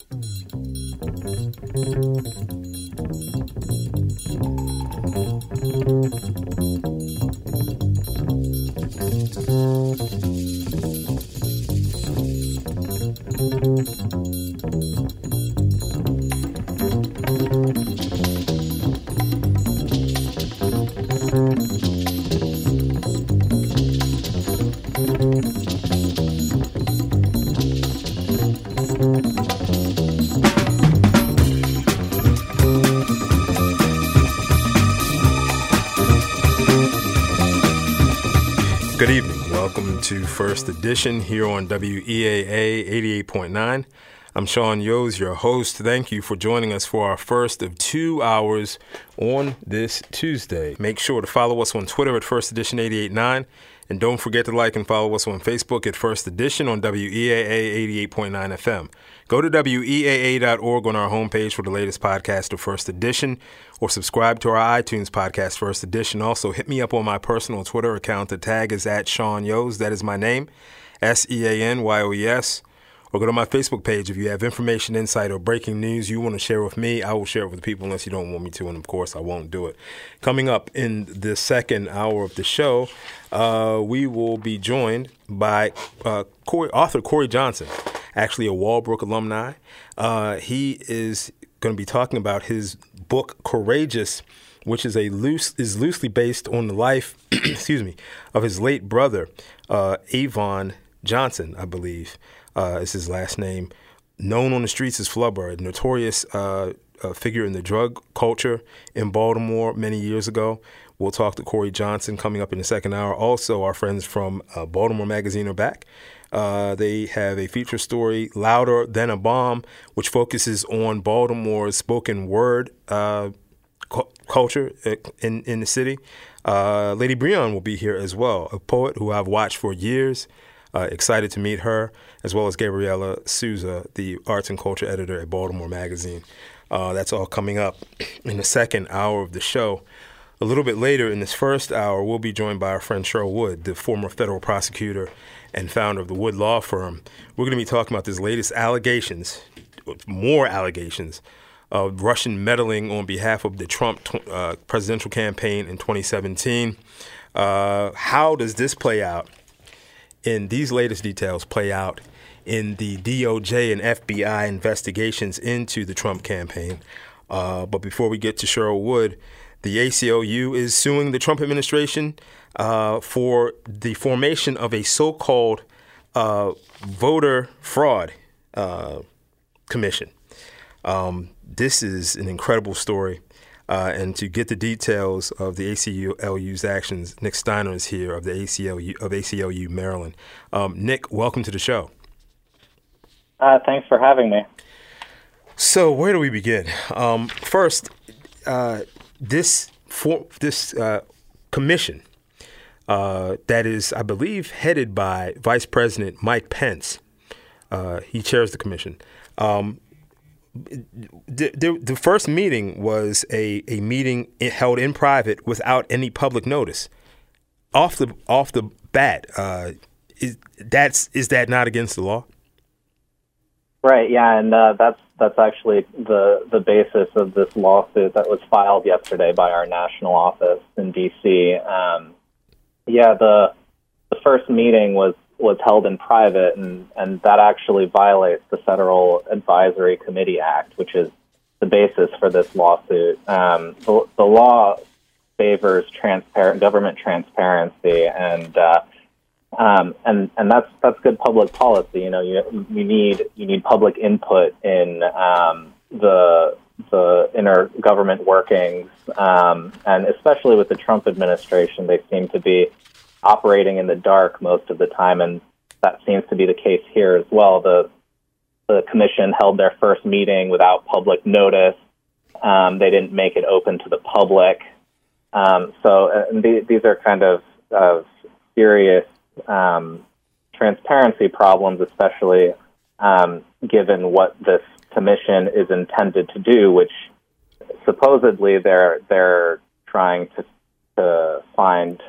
Good evening. Welcome to First Edition here on WEAA 88.9. I'm Sean Yos, your host. Thank you for joining us for our first of 2 hours on this Tuesday. Make sure to follow us on Twitter at First Edition 88.9. And don't forget to like and follow us on Facebook at First Edition on WEAA 88.9 FM. Go to WEAA.org on our homepage for the latest podcast of First Edition, or subscribe to our iTunes podcast, First Edition. Also, hit me up on my personal Twitter account. The tag is at Sean Yos. That is my name, SeanYoes. Or go to my Facebook page. If you have information, insight, or breaking news you want to share with me, I will share it with people unless you don't want me to, and of course, I won't do it. Coming up in the second hour of the show, we will be joined by author Corey Johnson, actually a Walbrook alumni. He is going to be talking about his book, Courageous, which is loosely based on the life of his late brother, Avon Johnson, I believe. Is his last name, known on the streets as Flubber, a notorious figure in the drug culture in Baltimore many years ago. We'll talk to Corey Johnson coming up in the second hour. Also, our friends from Baltimore Magazine are back. They have a feature story, Louder Than a Bomb, which focuses on Baltimore's spoken word culture in the city. Lady Breon will be here as well, a poet who I've watched for years. Excited to meet her, as well as Gabriella Souza, the arts and culture editor at Baltimore Magazine. That's all coming up in the second hour of the show. A little bit later in this first hour, we'll be joined by our friend Cheryl Wood, the former federal prosecutor and founder of the Wood Law Firm. We're going to be talking about this latest more allegations of Russian meddling on behalf of the Trump presidential campaign in 2017. How does this play out? And these latest details play out in the DOJ and FBI investigations into the Trump campaign. But before we get to Cheryl Wood, the ACLU is suing the Trump administration for the formation of a so-called voter fraud commission. This is an incredible story. And to get the details of the ACLU's actions, Nick Steiner is here of the ACLU Maryland. Nick, welcome to the show. Thanks for having me. So where do we begin? First, this commission that is, I believe, headed by Vice President Mike Pence. He chairs the commission. The first meeting was a meeting held in private without any public notice. Off the bat, is that not against the law? Right. Yeah, and that's actually the basis of this lawsuit that was filed yesterday by our national office in D.C. The first meeting was held in private, and that actually violates the Federal Advisory Committee Act, which is the basis for this lawsuit. The law favors government transparency, and that's good public policy. You know, you need public input in the inner government workings, and especially with the Trump administration, they seem to be operating in the dark most of the time, and that seems to be the case here as well. The commission held their first meeting without public notice. They didn't make it open to the public. These are kind of serious transparency problems, especially given what this commission is intended to do, which supposedly they're trying to find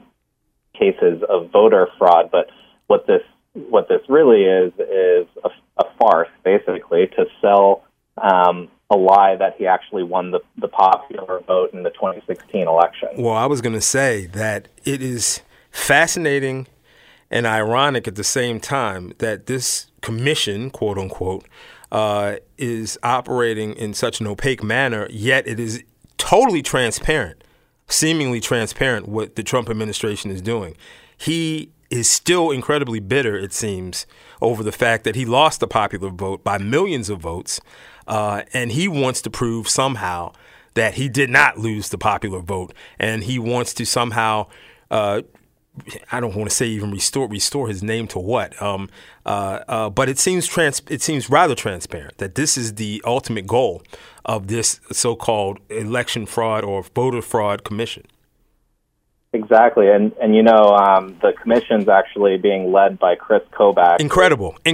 cases of voter fraud. But what this really is a farce, basically, to sell a lie that he actually won the popular vote in the 2016 election. Well, I was going to say that it is fascinating and ironic at the same time that this commission, quote unquote, is operating in such an opaque manner, yet it is totally transparent, seemingly transparent, what the Trump administration is doing. He is still incredibly bitter, it seems, over the fact that he lost the popular vote by millions of votes, and he wants to prove somehow that he did not lose the popular vote, and he wants to somehow I don't want to say even restore his name to what, but it seems rather transparent that this is the ultimate goal of this so-called election fraud or voter fraud commission. Exactly, and the commission's actually being led by Chris Kobach. Incredible. The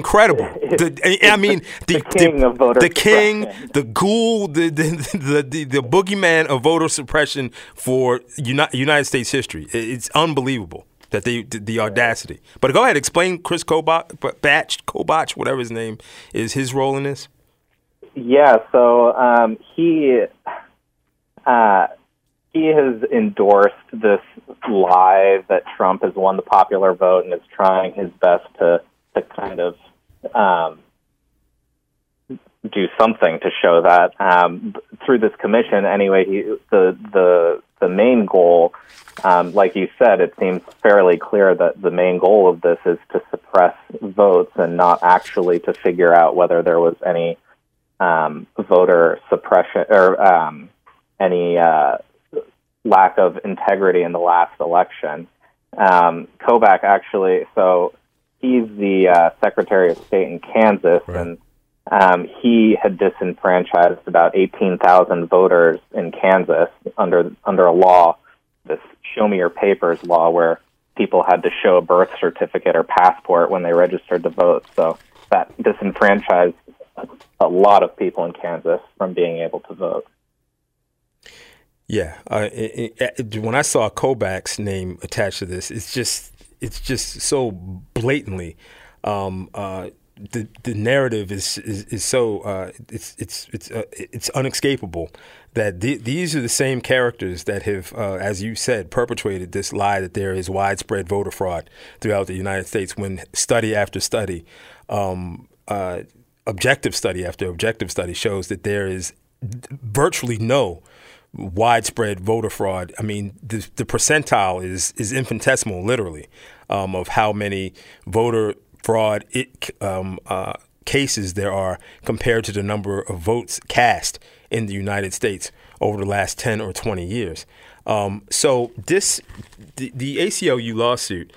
king of voter the suppression. king, the ghoul, the boogeyman of voter suppression for United States history. It's unbelievable that the audacity. But go ahead, explain Chris Kobach, whatever his name is, his role in this. Yeah, so he has endorsed this lie that Trump has won the popular vote and is trying his best to kind of do something to show that through this commission. Anyway, the main goal, like you said, it seems fairly clear that the main goal of this is to suppress votes and not actually to figure out whether there was any voter suppression or any lack of integrity in the last election. Kobach actually, so he's the Secretary of State in Kansas, right. And he had disenfranchised about 18,000 voters in Kansas under a law, this Show Me Your Papers law, where people had to show a birth certificate or passport when they registered to vote. So that disenfranchised a lot of people in Kansas from being able to vote. Yeah, when I saw Kobach's name attached to this, it's just so blatantly. The narrative is so it's unescapable that these are the same characters that have, as you said, perpetrated this lie that there is widespread voter fraud throughout the United States. When study after study, objective study after objective study shows that there is virtually no widespread voter fraud. I mean, the percentile is infinitesimal, literally, of how many voter fraud cases there are compared to the number of votes cast in the United States over the last 10 or 20 years. So the ACLU lawsuit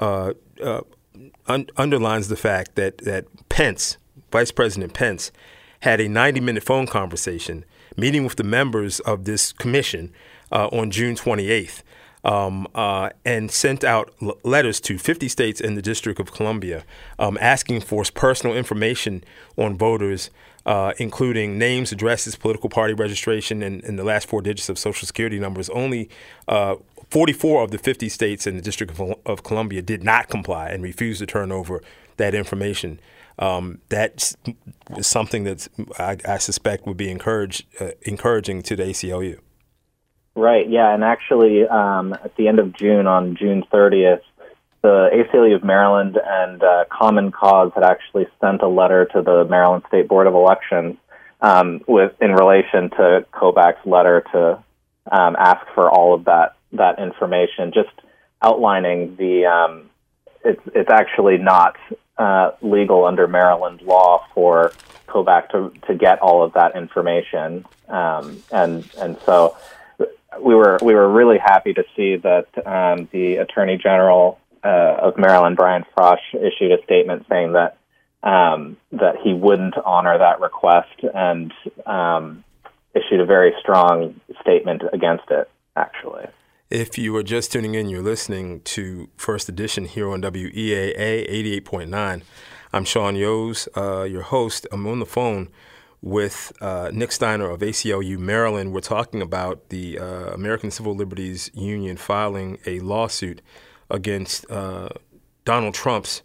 underlines the fact that Pence, Vice President Pence, had a 90-minute phone conversation meeting with the members of this commission on June 28th and sent out letters to 50 states and the District of Columbia asking for personal information on voters, including names, addresses, political party registration, and the last four digits of Social Security numbers. Only 44 of the 50 states and the District of Columbia did not comply and refused to turn over that information. That's something that I suspect would be encouraging to the ACLU. Right, yeah, and actually at the end of June, on June 30th, the ACLU of Maryland and Common Cause had actually sent a letter to the Maryland State Board of Elections in relation to Kobach's letter to ask for all of that information, just outlining it's actually not legal under Maryland law for Kobach to get all of that information, and so we were really happy to see that the Attorney General of Maryland, Brian Frosh, issued a statement saying that he wouldn't honor that request and issued a very strong statement against it, actually. If you are just tuning in, you're listening to First Edition here on WEAA 88.9. I'm Sean Yos, your host. I'm on the phone with Nick Steiner of ACLU Maryland. We're talking about the American Civil Liberties Union filing a lawsuit against Donald Trump's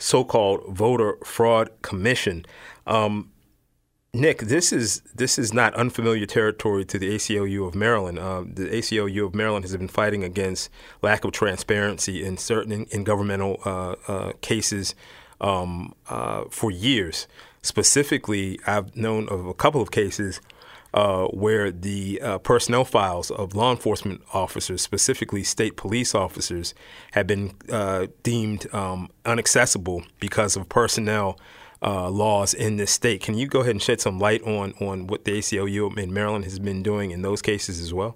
so-called Voter Fraud Commission. Nick, this is not unfamiliar territory to the ACLU of Maryland. The ACLU of Maryland has been fighting against lack of transparency in certain in governmental cases for years. Specifically, I've known of a couple of cases where the personnel files of law enforcement officers, specifically state police officers, have been deemed inaccessible because of personnel laws in this state. Can you go ahead and shed some light on what the ACLU in Maryland has been doing in those cases as well?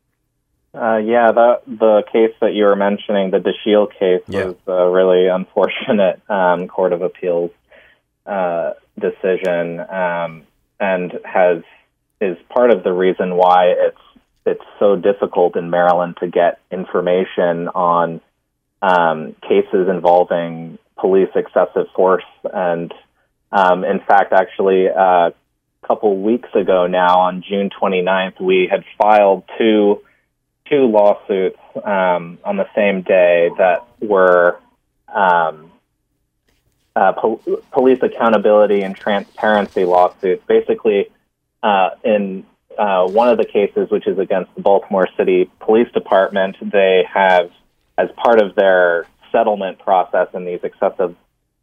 The case that you were mentioning, the DeShiel case, was a really unfortunate Court of Appeals decision, and is part of the reason why it's so difficult in Maryland to get information on cases involving police excessive force. And in fact, actually, a couple weeks ago now, on June 29th, we had filed two lawsuits on the same day that were police accountability and transparency lawsuits. Basically, in one of the cases, which is against the Baltimore City Police Department, they have, as part of their settlement process in these excessive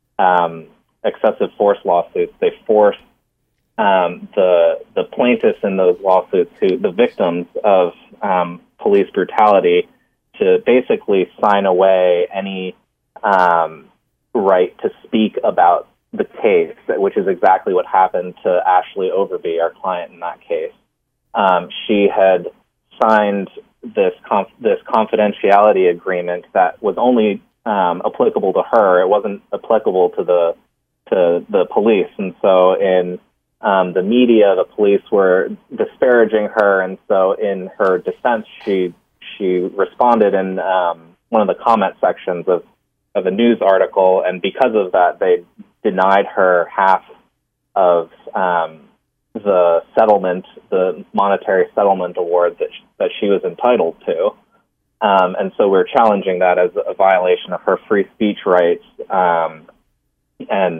force lawsuits, they force the plaintiffs in those lawsuits, the victims of police brutality, to basically sign away any right to speak about the case, which is exactly what happened to Ashley Overby, our client in that case. She had signed this confidentiality agreement that was only applicable to her. It wasn't applicable to the police, and so in the media, the police were disparaging her, and so in her defense, she responded in one of the comment sections of a news article, and because of that, they denied her half of the settlement, the monetary settlement award that she was entitled to. And so we're challenging that as a violation of her free speech rights, and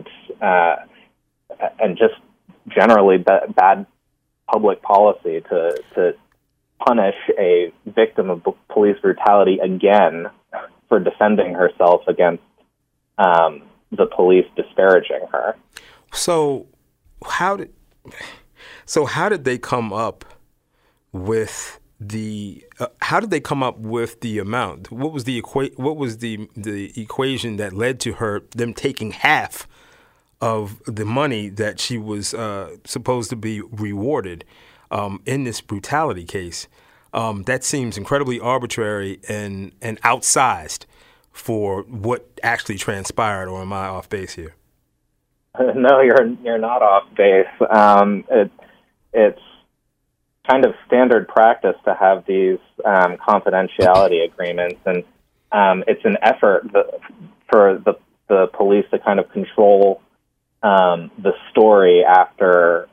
just generally bad public policy to punish a victim of police brutality again for defending herself against the police disparaging her. So how did they come up with the amount? What was the equation that led to them taking half of the money that she was supposed to be rewarded in this brutality case? That seems incredibly arbitrary and outsized for what actually transpired. Or am I off base here? No, you're not off base. It's kind of standard practice to have these confidentiality agreements, and it's an effort for the police to kind of control the story after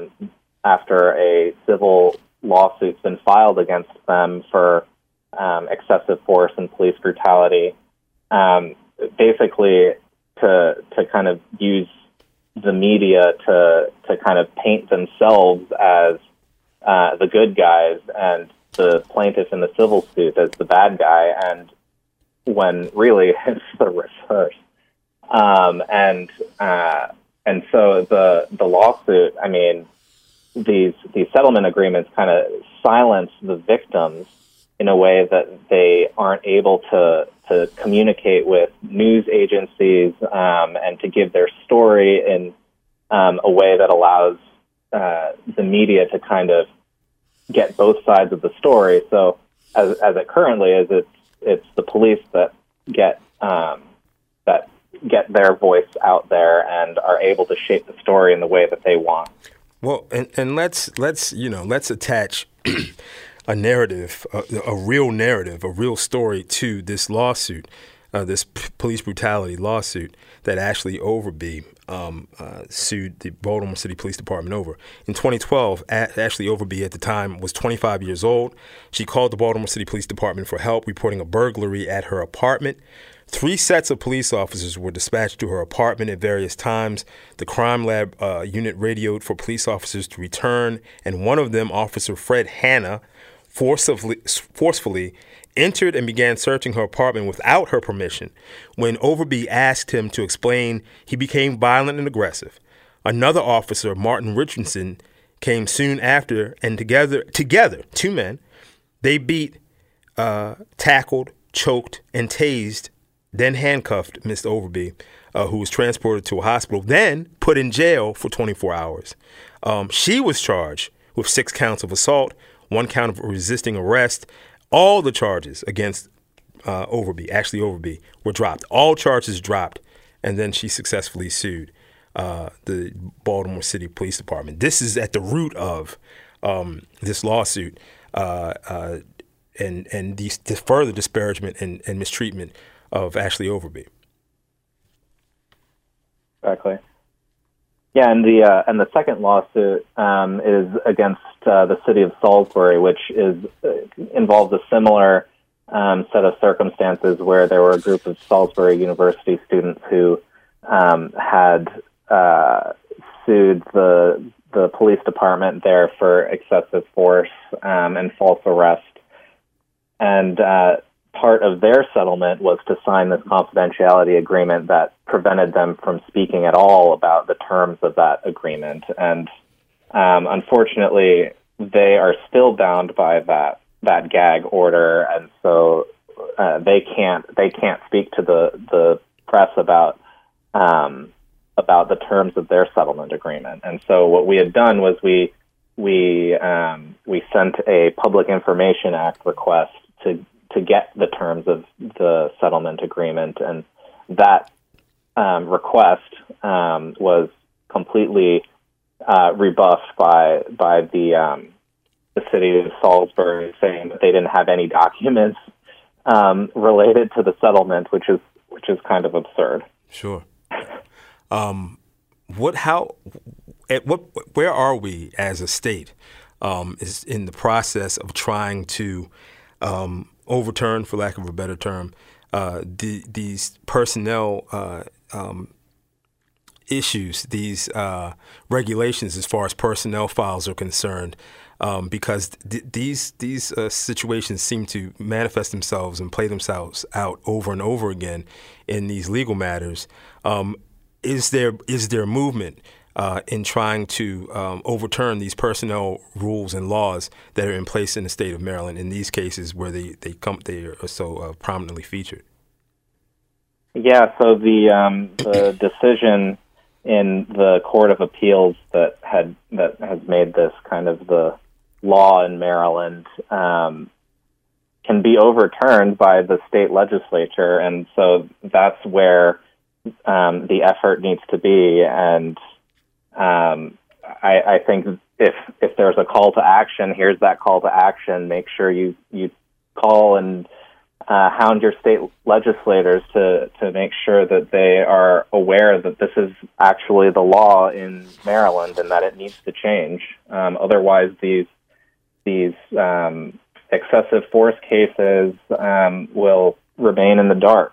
a civil lawsuit's been filed against them for excessive force and police brutality. Basically, to kind of use the media to kind of paint themselves as the good guys and the plaintiff in the civil suit as the bad guy, and when really it's the reverse. And so the lawsuit, I mean, these settlement agreements kind of silence the victims in a way that they aren't able to communicate with news agencies and to give their story in a way that allows the media to kind of get both sides of the story. So as it currently is, it's the police that get their voice out there and are able to shape the story in the way that they want. Well, and let's attach a narrative, a real story to this lawsuit. this police brutality lawsuit that Ashley Overby sued the Baltimore City Police Department over. In 2012, Ashley Overby at the time was 25 years old. She called the Baltimore City Police Department for help, reporting a burglary at her apartment. 3 sets of police officers were dispatched to her apartment at various times. The crime lab unit radioed for police officers to return, and one of them, Officer Fred Hanna, forcefully entered and began searching her apartment without her permission. When Overby asked him to explain, he became violent and aggressive. Another officer, Martin Richardson, came soon after, and together, 2 men, they beat, tackled, choked, and tased, then handcuffed Mr. Overby, who was transported to a hospital, then put in jail for 24 hours. She was charged with 6 counts of assault, 1 count of resisting arrest. All the charges against Ashley Overby, were dropped. All charges dropped, and then she successfully sued the Baltimore City Police Department. This is at the root of this lawsuit and the further disparagement and mistreatment of Ashley Overby. Exactly. Yeah, and the second lawsuit is against the city of Salisbury, which involves a similar set of circumstances where there were a group of Salisbury University students who had sued the police department there for excessive force and false arrest. And part of their settlement was to sign this confidentiality agreement that prevented them from speaking at all about the terms of that agreement. And unfortunately, they are still bound by that gag order, and so they can't speak to the press about the terms of their settlement agreement. And so what we had done was we sent a Public Information Act request to get the terms of the settlement agreement, and that request was completely rebuffed by the city of Salisbury, saying that they didn't have any documents related to the settlement, which is kind of absurd. Sure. Where are we as a state is in the process of trying to overturn, for lack of a better term, these personnel issues, these regulations as far as personnel files are concerned, because these situations seem to manifest themselves and play themselves out over and over again in these legal matters. Is there movement in trying to overturn these personnel rules and laws that are in place in the state of Maryland in these cases where they are so prominently featured? Yeah, so the decision in the Court of Appeals that has made this kind of the law in Maryland can be overturned by the state legislature, and so that's where the effort needs to be. And I think if there's a call to action, here's that call to action. Make sure you call and hound your state legislators to make sure that they are aware that this is actually the law in Maryland and that it needs to change. Otherwise, these excessive force cases will remain in the dark.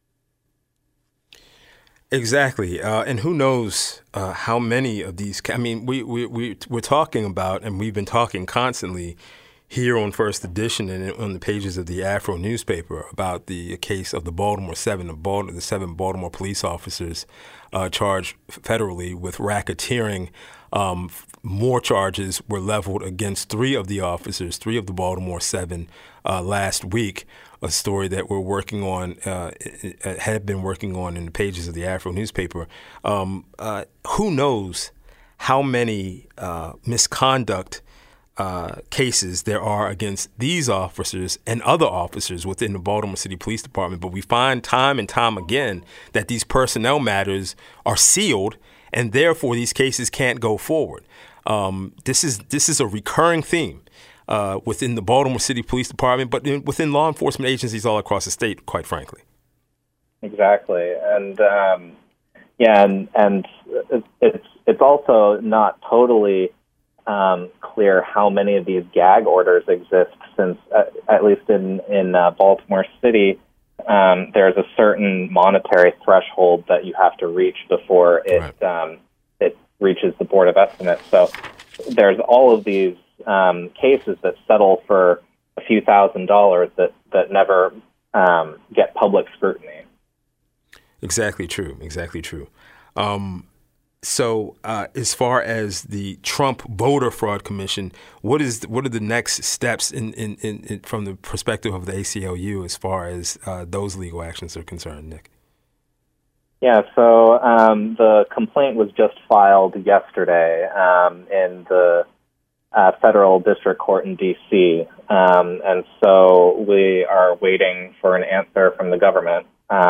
Exactly, and who knows how many of these? I mean, we're talking about, and we've been talking constantly here on First Edition and on the pages of the Afro newspaper about the case of the Baltimore 7, the 7 Baltimore police officers charged federally with racketeering. More charges were leveled against 3 of the officers, 3 of the Baltimore 7 last week. A story that we're working on, had been working on in the pages of the Afro newspaper. Who knows how many misconduct cases there are against these officers and other officers within the Baltimore City Police Department. But we find time and time again that these personnel matters are sealed, and therefore these cases can't go forward. This is a recurring theme within the Baltimore City Police Department, but within law enforcement agencies all across the state, quite frankly. exactly. And and it's also not totally clear how many of these gag orders exist, since at least in Baltimore City, there's a certain monetary threshold that you have to reach before it reaches the Board of Estimates. So there's all of these cases that settle for a few $1,000s that never get public scrutiny. Exactly true. Exactly true. So as far as the Trump Voter Fraud Commission, what are the next steps in from the perspective of the ACLU as far as those legal actions are concerned, Nick? Yeah, so the complaint was just filed yesterday in the federal district court in D.C., and so we are waiting for an answer from the government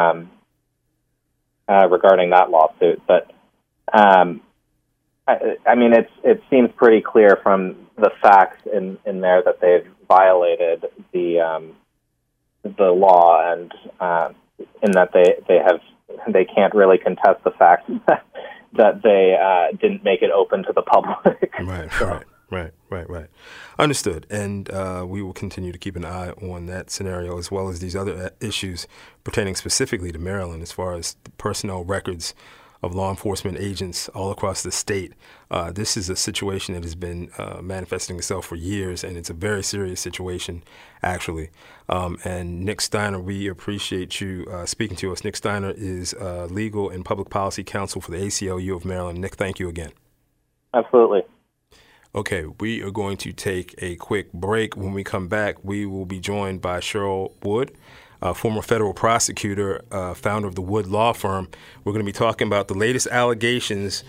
regarding that lawsuit. But I mean, it seems pretty clear from the facts in there that they've violated the law, and in that they can't really contest the fact that they didn't make it open to the public. Right. Understood. And we will continue to keep an eye on that scenario, as well as these other issues pertaining specifically to Maryland, as far as the personnel records of law enforcement agents all across the state. This is a situation that has been manifesting itself for years, and it's a very serious situation, actually. And Nick Steiner, we appreciate you speaking to us. Nick Steiner is Legal and Public Policy Counsel for the ACLU of Maryland. Nick, thank you again. Absolutely. Okay, we are going to take a quick break. When we come back, we will be joined by Cheryl Wood, former federal prosecutor, founder of the Wood Law Firm. We're going to be talking about the latest allegations,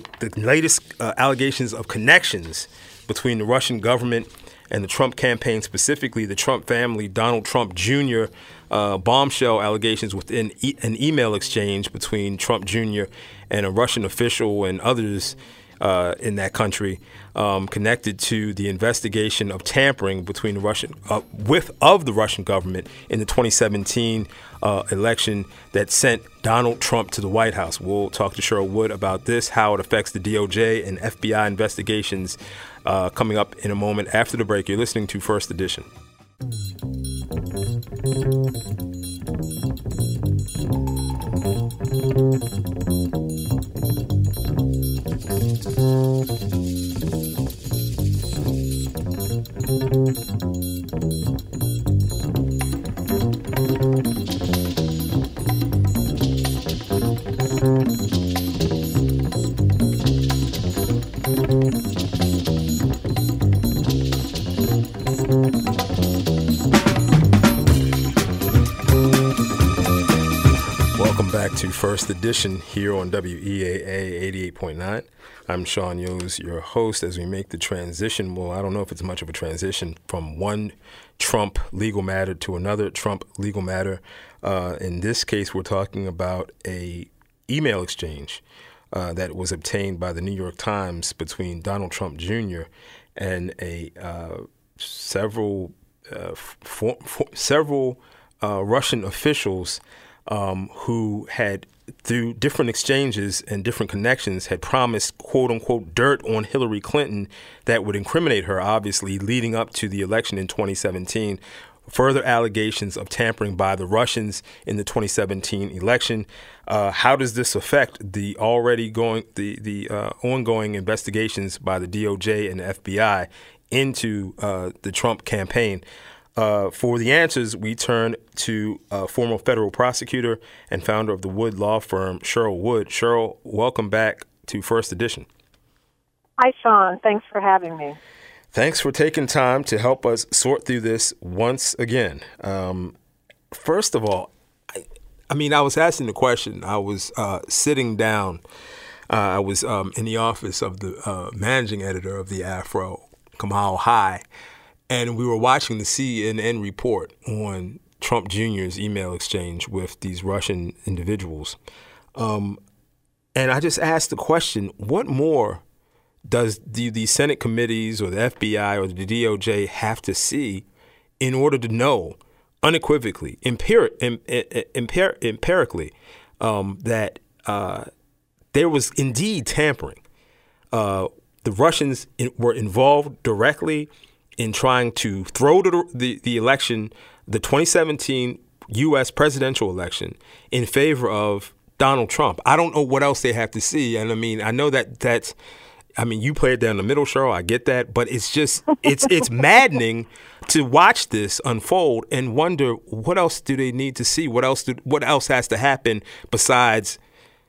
of connections between the Russian government and the Trump campaign, specifically the Trump family, Donald Trump Jr., bombshell allegations within an email exchange between Trump Jr. and a Russian official and others in that country, connected to the investigation of tampering between the Russian government in the 2017 election that sent Donald Trump to the White House. We'll talk to Cheryl Wood about this, how it affects the DOJ and FBI investigations, coming up in a moment after the break. You're listening to First Edition. Welcome back to First Edition here on WEAA 88.9. I'm Sean Yos, your host, as we make the transition. Well, I don't know if it's much of a transition from one Trump legal matter to another Trump legal matter. In this case, we're talking about a email exchange that was obtained by the New York Times between Donald Trump Jr. and several Russian officials who had, through different exchanges and different connections, had promised, quote unquote, dirt on Hillary Clinton that would incriminate her, obviously, leading up to the election in 2017. Further allegations of tampering by the Russians in the 2017 election. How does this affect the ongoing investigations by the DOJ and the FBI into the Trump campaign? For the answers, we turn to former federal prosecutor and founder of the Wood Law Firm, Cheryl Wood. Cheryl, welcome back to First Edition. Hi, Sean. Thanks for having me. Thanks for taking time to help us sort through this once again. First of all, I was asking the question. I was sitting down. I was in the office of the managing editor of the Afro, Kamal High, and we were watching the CNN report on Trump Jr.'s email exchange with these Russian individuals. And I just asked the question, what more does the Senate committees or the FBI or the DOJ have to see in order to know unequivocally, empirically, that there was indeed tampering. The Russians were involved directly in trying to throw the election, the 2017 U.S. presidential election, in favor of Donald Trump. I don't know what else they have to see. And I mean, I know that's, I mean, you played down the middle, Cheryl. I get that. But it's just, it's maddening to watch this unfold and wonder, what else do they need to see? What else has to happen besides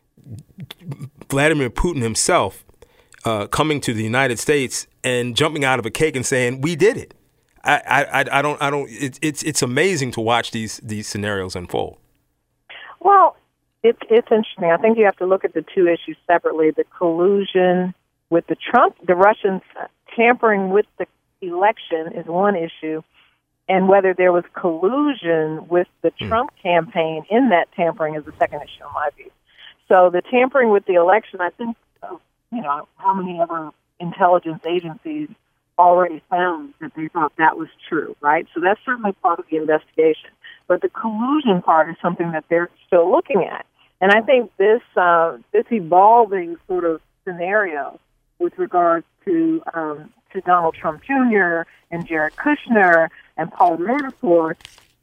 Vladimir Putin himself coming to the United States and jumping out of a cake and saying, we did it. I don't. It's amazing to watch these scenarios unfold. Well, it's interesting. I think you have to look at the two issues separately. The collusion with the Russians tampering with the election is one issue, and whether there was collusion with the Trump campaign in that tampering is the second issue, in my view. So the tampering with the election, I think, how many other intelligence agencies already found that they thought that was true, right? So that's certainly part of the investigation. But the collusion part is something that they're still looking at. And I think this evolving sort of scenario with regards to Donald Trump Jr. and Jared Kushner and Paul Manafort,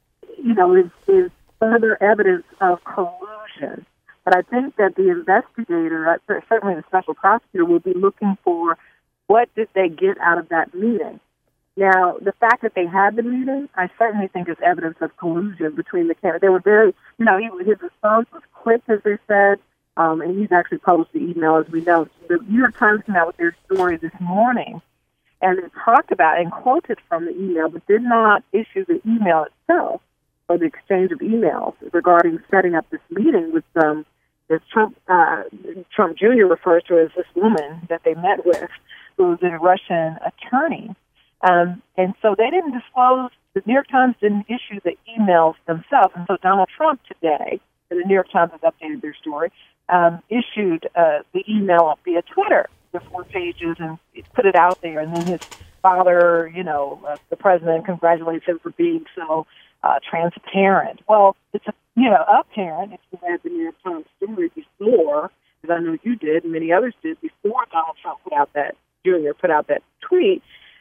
is further evidence of collusion. But I think that the investigator, certainly the special prosecutor, will be looking for what did they get out of that meeting. Now, the fact that they had the meeting, I certainly think is evidence of collusion between the candidates. They were very, his response was quick, as they said, and he's actually published the email, as we know. The New York Times came out with their story this morning, and it talked about and quoted from the email, but did not issue the email itself or the exchange of emails regarding setting up this meeting with as Trump Jr. refers to as this woman that they met with, who was a Russian attorney. And so they didn't disclose, the New York Times didn't issue the emails themselves. And so Donald Trump today, and the New York Times has updated their story, issued the email via Twitter, the 4 pages, and put it out there. And then his father, the president, congratulates him for being so transparent. Well, it's apparent if you read the New York Times story before, as I know you did and many others did, before Donald Trump put out that tweet,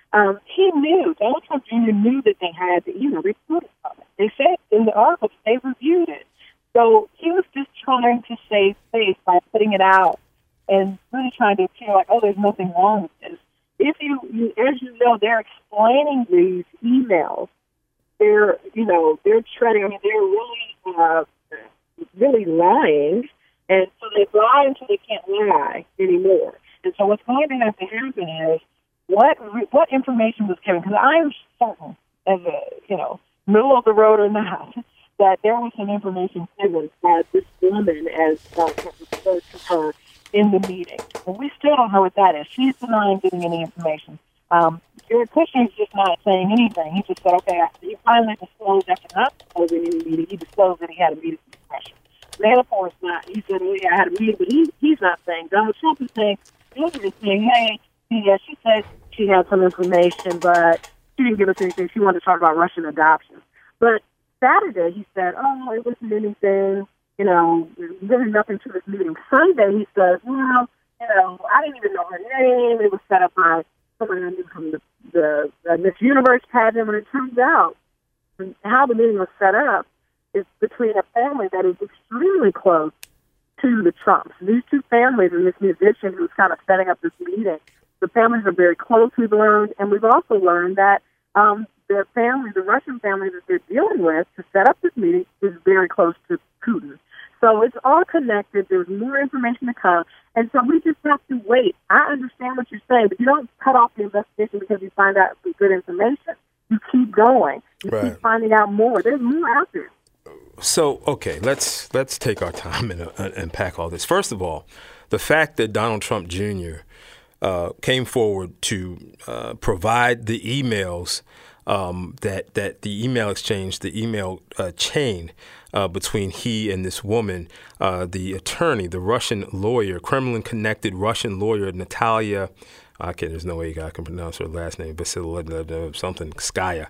Donald Trump Jr. knew that they had the email. They put it on it. They said in the article that they reviewed it. So he was just trying to save face by putting it out and really trying to appear like, oh, there's nothing wrong with this. If as you know, they're explaining these emails. They're treading. I mean, they're really lying, and so they lie until they can't lie anymore. And so what's going to have to happen is what information was given, because I'm certain, as a middle of the road or not, that there was some information given by this woman, as referred to her in the meeting. And we still don't know what that is. She's denying getting any information. Jared Kushner's just not saying anything. He just said, okay, he finally disclosed after not disclosing any meeting. He disclosed that he had a meeting with Russia. Manafort's not. He said, oh, yeah, I had a meeting, but he's not saying. Donald Trump is saying, hey, she said she had some information, but she didn't give us anything. She wanted to talk about Russian adoption. But Saturday, he said, oh, it wasn't anything, there's really nothing to this meeting. Sunday, he says, well, I didn't even know her name. It was set up by someone I knew from the Miss Universe pageant. When it turns out how the meeting was set up is between a family that is extremely close to the Trumps. These two families and this musician who's kind of setting up this meeting, the families are very close, we've learned, and we've also learned that the Russian family that they're dealing with to set up this meeting is very close to Putin. So it's all connected. There's more information to come. And so we just have to wait. I understand what you're saying, but you don't cut off the investigation because you find out some good information. You keep going. You keep finding out more. There's more out there. So, okay, let's take our time and unpack all this. First of all, the fact that Donald Trump Jr. Came forward to provide the emails that the email exchange, the email chain between he and this woman, the attorney, the Russian lawyer, Kremlin-connected Russian lawyer, Natalia There's no way I can pronounce her last name, Basilida something Skaya.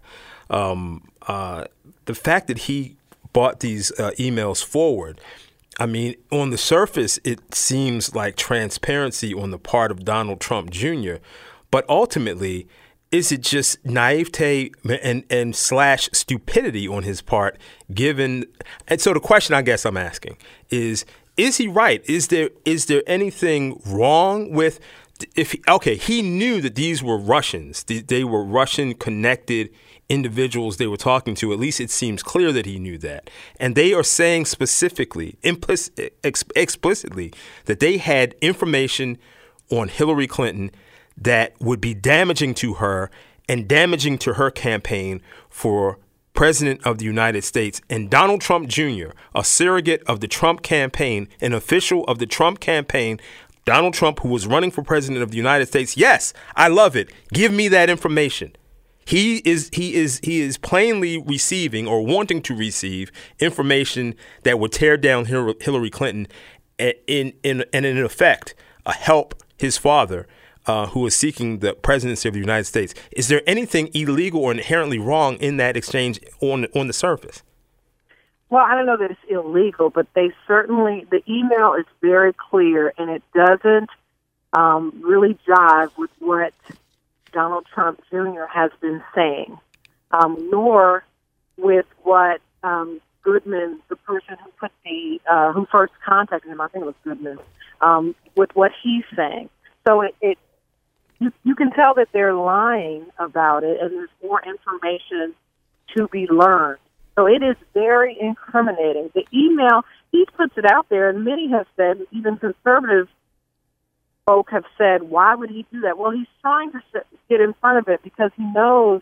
The fact that he brought these emails forward, I mean, on the surface, it seems like transparency on the part of Donald Trump Jr., but ultimately, is it just naivete and slash stupidity on his part, given? And so the question I guess I'm asking is he right? Is there anything wrong with he knew that these were Russians. They were Russian-connected individuals they were talking to. At least it seems clear that he knew that. And they are saying specifically, explicitly, that they had information on Hillary Clinton that would be damaging to her and damaging to her campaign for President of the United States. And Donald Trump Jr., a surrogate of the Trump campaign, an official of the Trump campaign, Donald Trump, who was running for President of the United States. Yes, I love it. Give me that information. He is plainly receiving or wanting to receive information that would tear down Hillary Clinton and in effect help his father, who is seeking the presidency of the United States. Is there anything illegal or inherently wrong in that exchange on the surface? Well, I don't know that it's illegal, but the email is very clear, and it doesn't really jive with what Donald Trump Jr. has been saying, nor with what Goodman, the person who put who first contacted him, I think it was Goodman, with what he's saying. So you can tell that they're lying about it, and there's more information to be learned. So it is very incriminating. The email, he puts it out there, and many have said, even conservative folk have said, why would he do that? Well, he's trying to get in front of it because he knows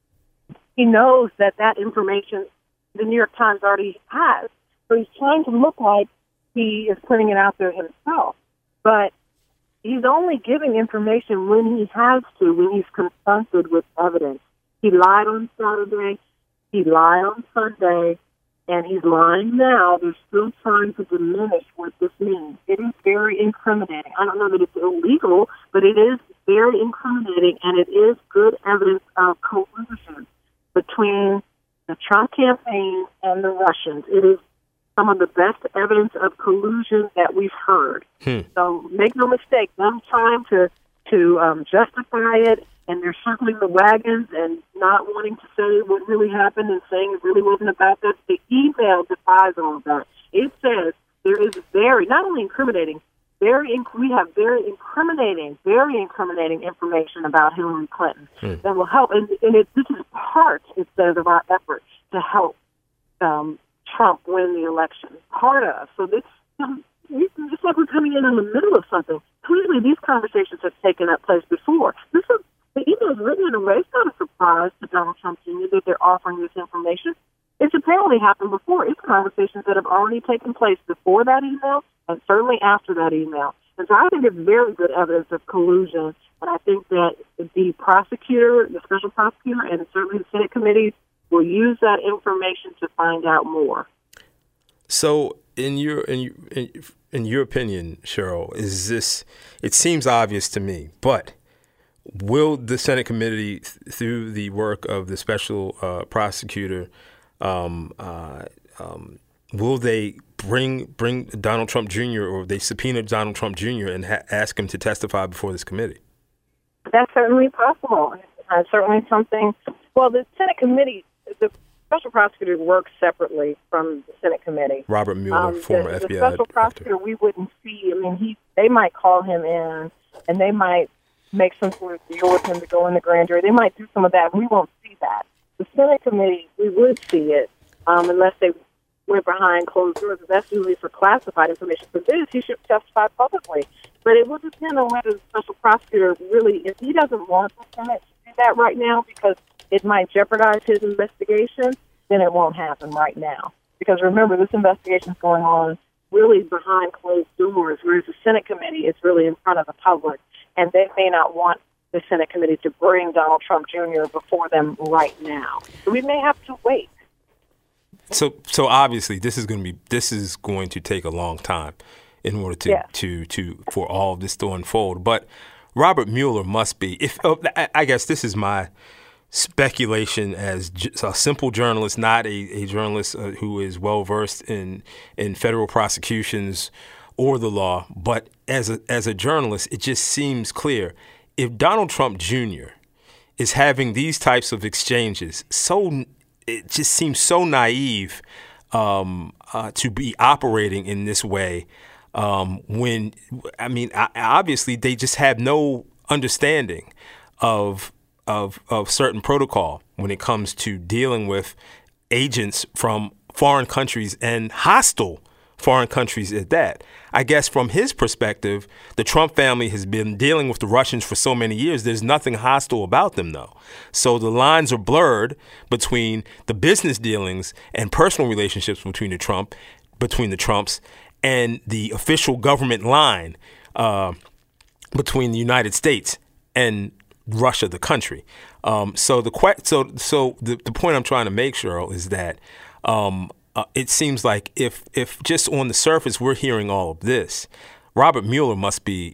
that information the New York Times already has. So he's trying to look like he is putting it out there himself. But he's only giving information when he has to, when he's confronted with evidence. He lied on Saturday. He lied on Sunday, and he's lying now. They're still trying to diminish what this means. It is very incriminating. I don't know that it's illegal, but it is very incriminating, and it is good evidence of collusion between the Trump campaign and the Russians. It is some of the best evidence of collusion that we've heard. So make no mistake, them trying to justify it, and they're circling the wagons and not wanting to say what really happened and saying it really wasn't about that. The email defies all of that. It says there is not only incriminating, we have very incriminating information about Hillary Clinton that will help. And this is part, it says, of our effort to help Trump win the election. Part of. So this, it's like we're coming in the middle of something. Clearly, these conversations have taken place before. The email is written in a way. It's not a surprise to Donald Trump Jr. that they're offering this information. It's apparently happened before. It's conversations that have already taken place before that email and certainly after that email. And so I think it's very good evidence of collusion. And I think that the prosecutor, the special prosecutor, and certainly the Senate committee will use that information to find out more. So in your opinion, Cheryl, is this, it seems obvious to me, but will the Senate committee, through the work of the special prosecutor, will they bring Donald Trump Jr. or they subpoena Donald Trump Jr. and ask him to testify before this committee? That's certainly possible. Certainly something. Well, the Senate committee, the special prosecutor works separately from the Senate committee. Robert Mueller, former FBI The special prosecutor, we wouldn't see. I mean, they might call him in, and they might make some sort of deal with him to go in the grand jury. They might do some of that. We won't see that. The Senate committee, we would see it unless they went behind closed doors. That's usually for classified information. For this, he should testify publicly. But it will depend on whether the special prosecutor really, if he doesn't want the Senate to do that right now because it might jeopardize his investigation, then it won't happen right now. Because remember, this investigation is going on really behind closed doors, whereas the Senate committee is really in front of the public. And they may not want the Senate committee to bring Donald Trump Jr. before them right now. So we may have to wait. So obviously this is going to take a long time in order for all of this to unfold. But Robert Mueller must be. I guess this is my speculation as a simple journalist, not a journalist who is well versed in federal prosecutions or the law, but as a journalist, it just seems clear. If Donald Trump Jr. is having these types of exchanges, it just seems so naive to be operating in this way. Obviously they just have no understanding of certain protocol when it comes to dealing with agents from foreign countries and hostile foreign countries at that. I guess from his perspective, the Trump family has been dealing with the Russians for so many years. There's nothing hostile about them, though. So the lines are blurred between the business dealings and personal relationships between the Trumps and the official government line between the United States and Russia, the country. So the point I'm trying to make, Cheryl, is that it seems like if just on the surface we're hearing all of this, Robert Mueller must be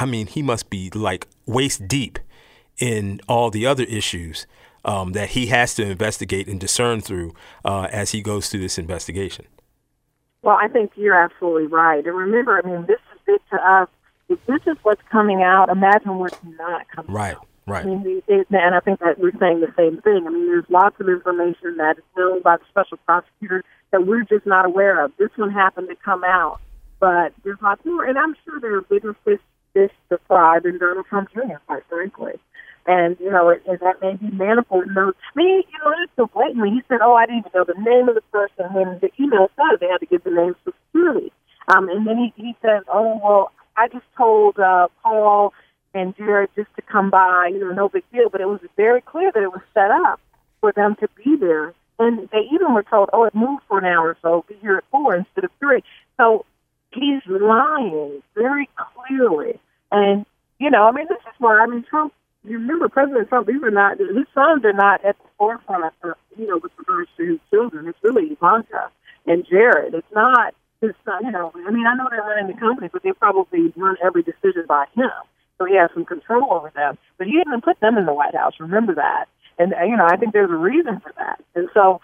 like waist deep in all the other issues that he has to investigate and discern through as he goes through this investigation. Well, I think you're absolutely right. And remember, this is big to us. If this is what's coming out, imagine what's not coming out. Right. And I think that we're saying the same thing. There's lots of information that is known by the special prosecutor that we're just not aware of. This one happened to come out, but there's lots more. And I'm sure there are bigger fish to fry than Donald Trump Jr., quite frankly. And, that may be Manafort. To me, it's so blatantly. He said, I didn't even know the name of the person. When the email said they had to give the names for security. And then he said, I just told Paul and Jared just to come by, no big deal. But it was very clear that it was set up for them to be there. And they even were told, it moved for an hour or so, be here at 4 instead of 3. So he's lying very clearly. And, this is why, Trump, you remember President Trump, his sons are not at the forefront of, with regards to his children. It's really Ivanka and Jared. It's not his son, I know they're running the company, but they probably run every decision by him. So he has some control over them. But he didn't put them in the White House. Remember that. And, I think there's a reason for that. And so,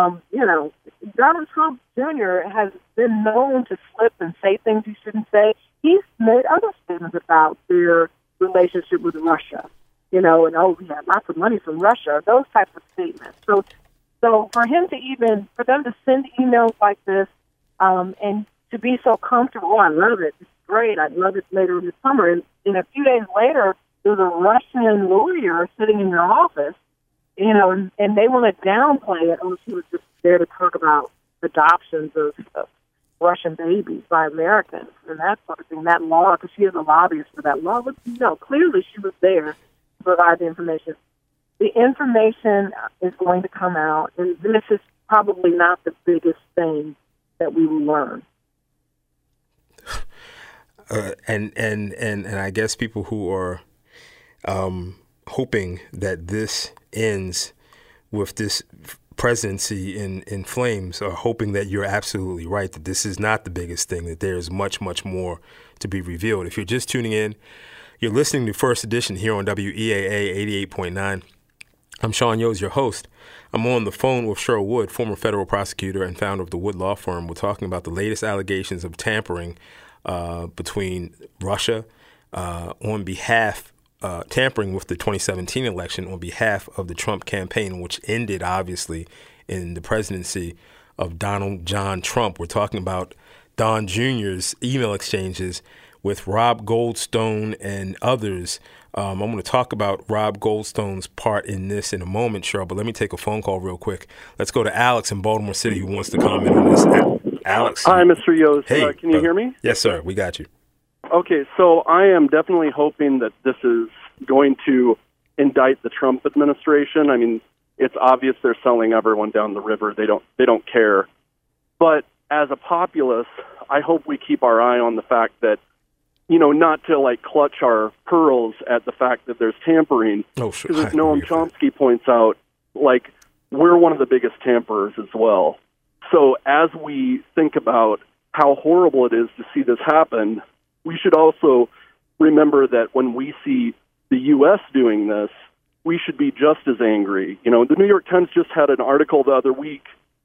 Donald Trump Jr. has been known to slip and say things he shouldn't say. He's made other statements about their relationship with Russia, we have lots of money from Russia, those types of statements. So for them to send emails like this and to be so comfortable, I love it. It's great. I'd love it later in the summer. And a few days later, there's a Russian lawyer sitting in your office, and they want to downplay it. She was just there to talk about adoptions of Russian babies by Americans and that sort of thing, that law, because she is a lobbyist for that law. But, clearly she was there to provide the information. The information is going to come out, and this is probably not the biggest thing that we will learn. And I guess people who are hoping that this ends with this presidency in flames are hoping that you're absolutely right, that this is not the biggest thing, that there's much, much more to be revealed. If you're just tuning in, you're listening to First Edition here on WEAA 88.9. I'm Sean Yoes, your host. I'm on the phone with Cheryl Wood, former federal prosecutor and founder of the Wood Law Firm. We're talking about the latest allegations of tampering between Russia tampering with the 2017 election on behalf of the Trump campaign, which ended, obviously, in the presidency of Donald John Trump. We're talking about Don Jr.'s email exchanges with Rob Goldstone and others. I'm going to talk about Rob Goldstone's part in this in a moment, Cheryl, but let me take a phone call real quick. Let's go to Alex in Baltimore City who wants to comment on this. Alex. Hi, Mr. Yoes. Hey, can you hear me? Yes, sir. We got you. Okay, so I am definitely hoping that this is going to indict the Trump administration. It's obvious they're selling everyone down the river. They don't care. But as a populace, I hope we keep our eye on the fact that, not to clutch our pearls at the fact that there's tampering. Oh, sure. Because as Noam Chomsky points out, we're one of the biggest tamperers as well. So as we think about how horrible it is to see this happen, we should also remember that when we see the U.S. doing this, we should be just as angry. You know, the New York Times just had an article the other week,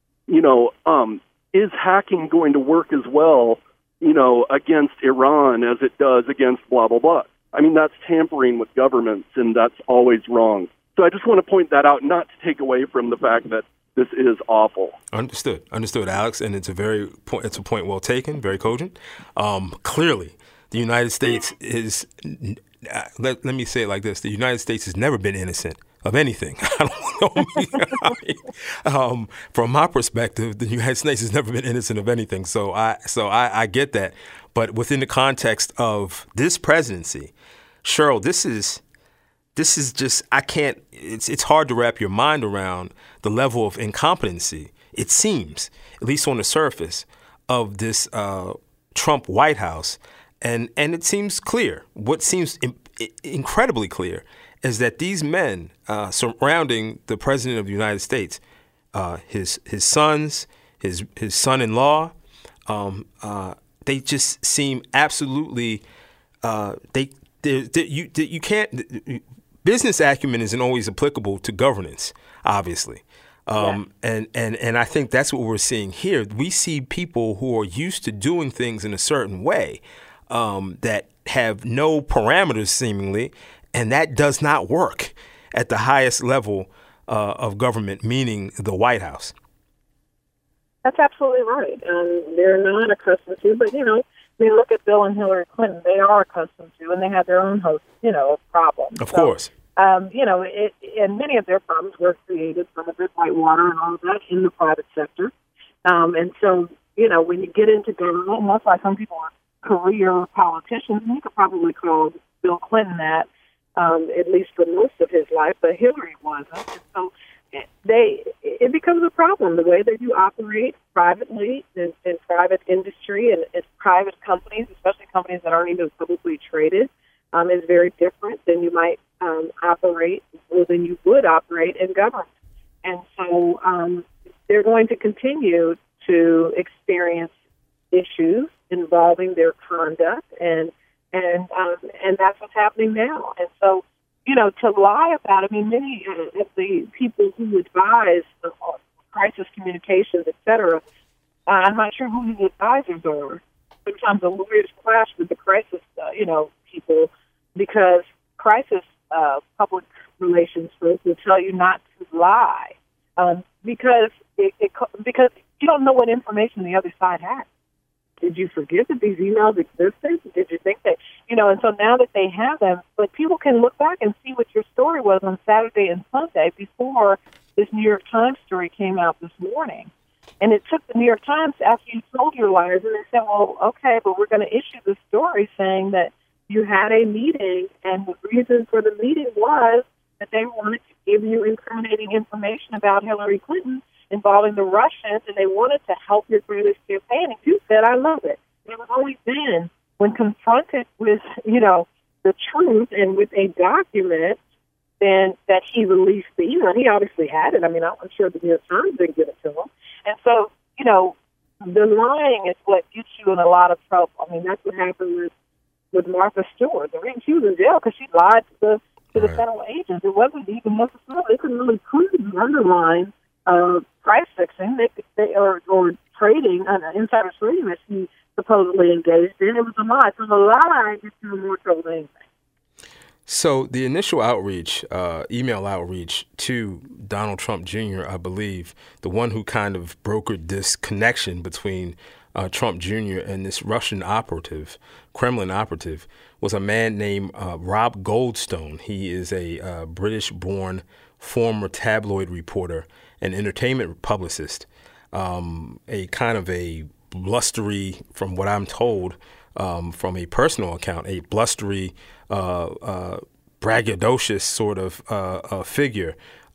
is hacking going to work as well, against Iran as it does against blah, blah, blah. I mean, that's tampering with governments, and that's always wrong. So I just want to point that out, not to take away from the fact that this is awful. Understood, Alex, and it's a point well taken, very cogent. Clearly, the United States is. Let me say it like this: the United States has never been innocent of anything. From my perspective, the United States has never been innocent of anything. So I get that, but within the context of this presidency, Cheryl, this is just, I can't. It's hard to wrap your mind around the level of incompetency. It seems, at least on the surface, of this Trump White House, and it seems clear. What seems incredibly clear is that these men surrounding the president of the United States, his sons, his son-in-law, they just seem absolutely. You can't. Business acumen isn't always applicable to governance, obviously. And I think that's what we're seeing here. We see people who are used to doing things in a certain way that have no parameters, seemingly, and that does not work at the highest level of government, meaning the White House. That's absolutely right. They're not accustomed to, but, look at Bill and Hillary Clinton. They are accustomed to, and they have their own host, problems. Of course. And many of their problems were created from the Big White Water and all of that in the private sector. And so, when you get into government, and that's why some people are career politicians, and you could probably call Bill Clinton that, at least for most of his life, but Hillary wasn't. And so it becomes a problem, the way that you operate privately in private industry and private companies, especially companies that aren't even publicly traded, is very different than you might operate, or than you would operate in government. And so they're going to continue to experience issues involving their conduct, and that's what's happening now. And so, to lie about it, many of the people who advise crisis communications, et cetera, I'm not sure who the advisors are. Sometimes the lawyers clash with the crisis, people, because crisis public relations folks will tell you not to lie, because you don't know what information the other side has. Did you forget that these emails existed? Did you think that, and so now that they have them, but people can look back and see what your story was on Saturday and Sunday before this New York Times story came out this morning. And it took the New York Times, after you told your liars, and they said, well, okay, but we're going to issue the story saying that you had a meeting, and the reason for the meeting was that they wanted to give you incriminating information about Hillary Clinton involving the Russians, and they wanted to help your greatest campaign. And you said, I love it. And it was only then, when confronted with, the truth and with a document, then that he released the email. He obviously had it. I'm sure the New York Times didn't give it to him. And so, the lying is what gets you in a lot of trouble. That's what happened with Martha Stewart. The reason she was in jail because she lied to the federal agents. It wasn't even necessarily, they couldn't really prove the underlying price fixing or trading, insider trading that she supposedly engaged in. It was a lie. So the lie gets you more trouble than anything. So the initial outreach, email outreach to Donald Trump Jr., I believe, the one who kind of brokered this connection between Trump Jr. and this Russian operative, Kremlin operative, was a man named Rob Goldstone. He is a British-born former tabloid reporter and entertainment publicist, a kind of a blustery, from what I'm told, from a personal account, a blustery, braggadocious sort of figure.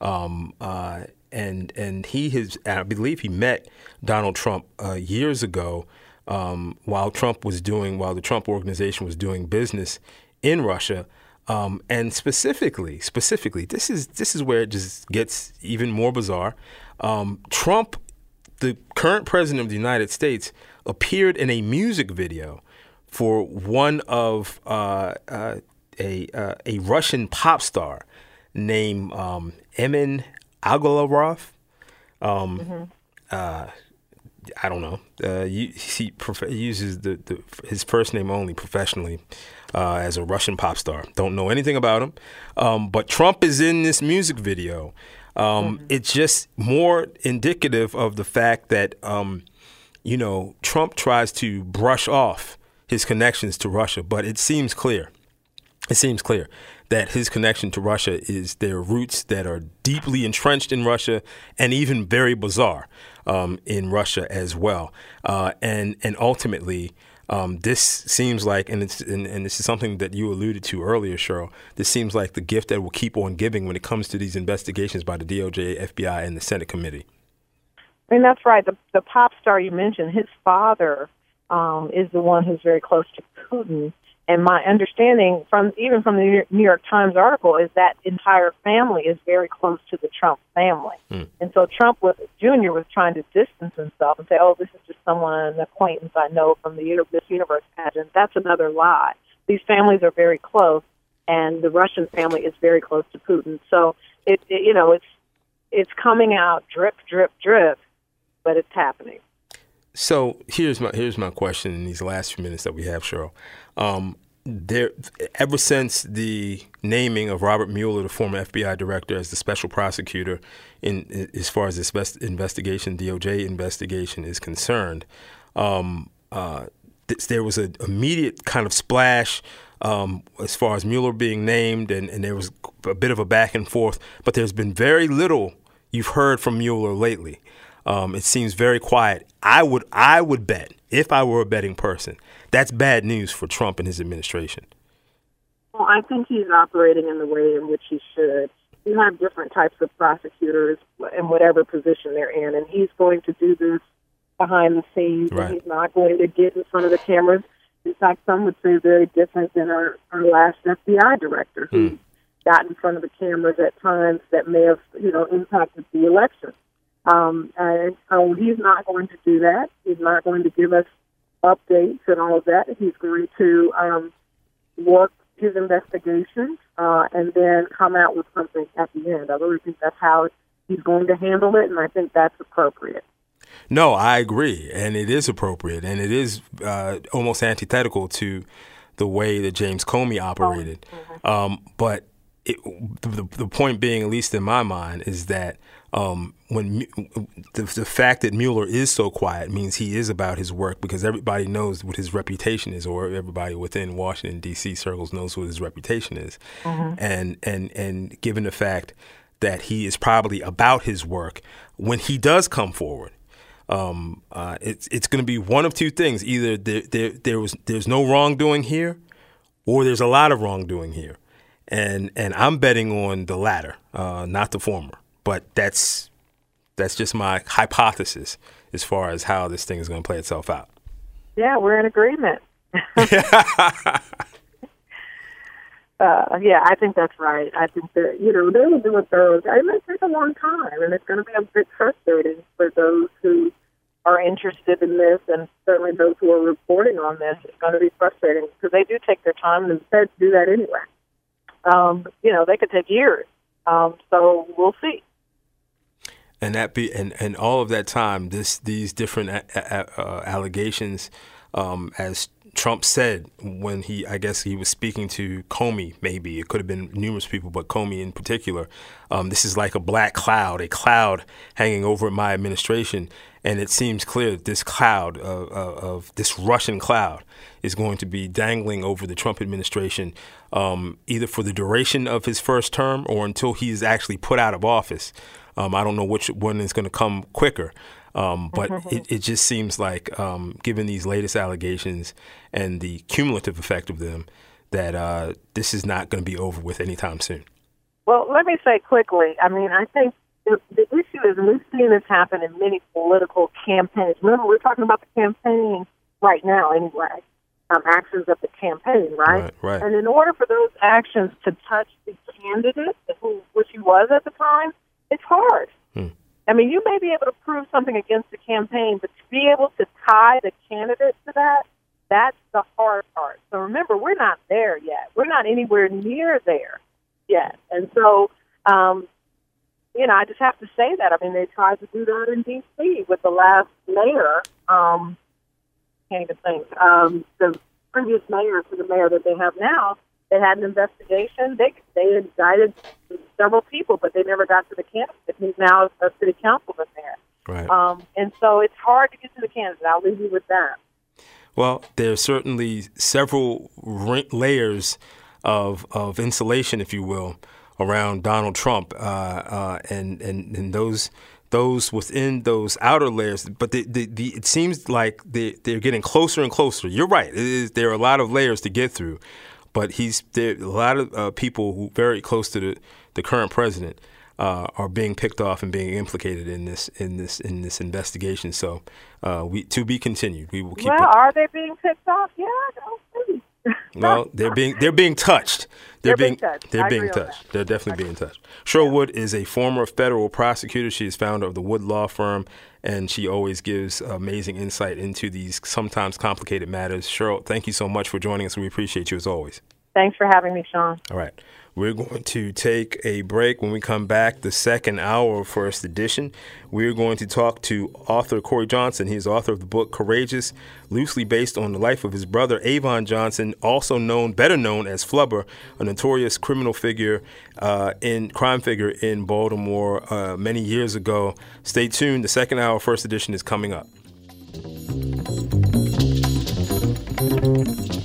And he has, I believe he met Donald Trump years ago while the Trump organization was doing business in Russia. And specifically, this is where it just gets even more bizarre. Trump, the current president of the United States, appeared in a music video for one of a Russian pop star named Emin Agalarov. I don't know. He uses his first name only professionally as a Russian pop star. Don't know anything about him. But Trump is in this music video. It's just more indicative of the fact that, Trump tries to brush off his connections to Russia. But it seems clear that his connection to Russia is their roots that are deeply entrenched in Russia and even very bizarre in Russia as well. And ultimately, this seems like, and this is something that you alluded to earlier, Cheryl, this seems like the gift that will keep on giving when it comes to these investigations by the DOJ, FBI, and the Senate committee. I mean, that's right. The pop star you mentioned, his father is the one who's very close to Putin. And my understanding from the New York Times article is that entire family is very close to the Trump family. And so Trump Jr. was trying to distance himself and say, oh, this is just an acquaintance I know from the Miss Universe pageant. That's another lie. These families are very close, and the Russian family is very close to Putin. So it's coming out drip, drip, drip, but it's happening. So here's my question in these last few minutes that we have, Cheryl. Ever since the naming of Robert Mueller, the former FBI director, as the special prosecutor as far as this investigation, DOJ investigation is concerned, there was an immediate kind of splash as far as Mueller being named, and there was a bit of a back and forth. But there's been very little you've heard from Mueller lately. It seems very quiet. I would bet, if I were a betting person, that's bad news for Trump and his administration. Well, I think he's operating in the way in which he should. You have different types of prosecutors in whatever position they're in, and he's going to do this behind the scenes. Right. And he's not going to get in front of the cameras. In fact, some would say very different than our last FBI director, who got in front of the cameras at times that may have, impacted the election. And so he's not going to do that. He's not going to give us updates and all of that. He's going to work his investigations and then come out with something at the end. I really think that's how he's going to handle it, and I think that's appropriate. No, I agree, and it is appropriate, and it is almost antithetical to the way that James Comey operated. But the point being, at least in my mind, is that when the fact that Mueller is so quiet means he is about his work, because everybody knows what his reputation is, or everybody within Washington, D.C. circles knows what his reputation is. And given the fact that he is probably about his work, when he does come forward, it's going to be one of two things. Either there's no wrongdoing here, or there's a lot of wrongdoing here. And I'm betting on the latter, not the former. But that's just my hypothesis as far as how this thing is going to play itself out. Yeah, we're in agreement. Yeah, I think that's right. I think that, they will do it thorough. It may take a long time, and it's going to be a bit frustrating for those who are interested in this, and certainly those who are reporting on this. It's going to be frustrating because they do take their time, and the feds do that anyway. They could take years. So we'll see. And and all of that time, these different allegations, as Trump said when I guess he was speaking to Comey, maybe it could have been numerous people, but Comey in particular, this is like a black cloud, a cloud hanging over my administration. And it seems clear that this cloud of this Russian cloud is going to be dangling over the Trump administration, either for the duration of his first term or until he's actually put out of office. I don't know which one is going to come quicker. But it just seems like, given these latest allegations and the cumulative effect of them, that this is not going to be over with anytime soon. Well, let me say quickly, I think the issue is, and we've seen this happen in many political campaigns. Remember, we're talking about the campaign right now anyway, actions of the campaign, right? Right. And in order for those actions to touch the candidate, which he was at the time, it's hard. You may be able to prove something against the campaign, but to be able to tie the candidate to that That's the hard part. So remember, we're not there yet. We're not anywhere near there yet. And so, I just have to say that. I mean, they tried to do that in D.C. with the last mayor. Can't even think. The previous mayor to the mayor that they have now, they had an investigation. They indicted several people, but they never got to the candidate. He's now a city councilman there. Right. And so it's hard to get to the candidate. I'll leave you with that. Well, there's certainly several layers of insulation, if you will, around Donald Trump, and those within those outer layers. But it seems like they're getting closer and closer. You're right. There are a lot of layers to get through, but there a lot of people who very close to the current president are being picked off and being implicated in this investigation. So to be continued. We will keep. Well, are they being picked off? Yeah, I don't see. Well, they're being touched. They're being touched. They're definitely being touched. Cheryl Wood is a former federal prosecutor. She is founder of the Wood Law Firm, and she always gives amazing insight into these sometimes complicated matters. Cheryl, thank you so much for joining us. We appreciate you as always. Thanks for having me, Sean. All right. We're going to take a break. When we come back, the second hour of First Edition, we're going to talk to author Corey Johnson. He's author of the book Courageous, loosely based on the life of his brother, Avon Johnson, better known as Flubber, a notorious criminal figure, crime figure in Baltimore many years ago. Stay tuned. The second hour of First Edition is coming up.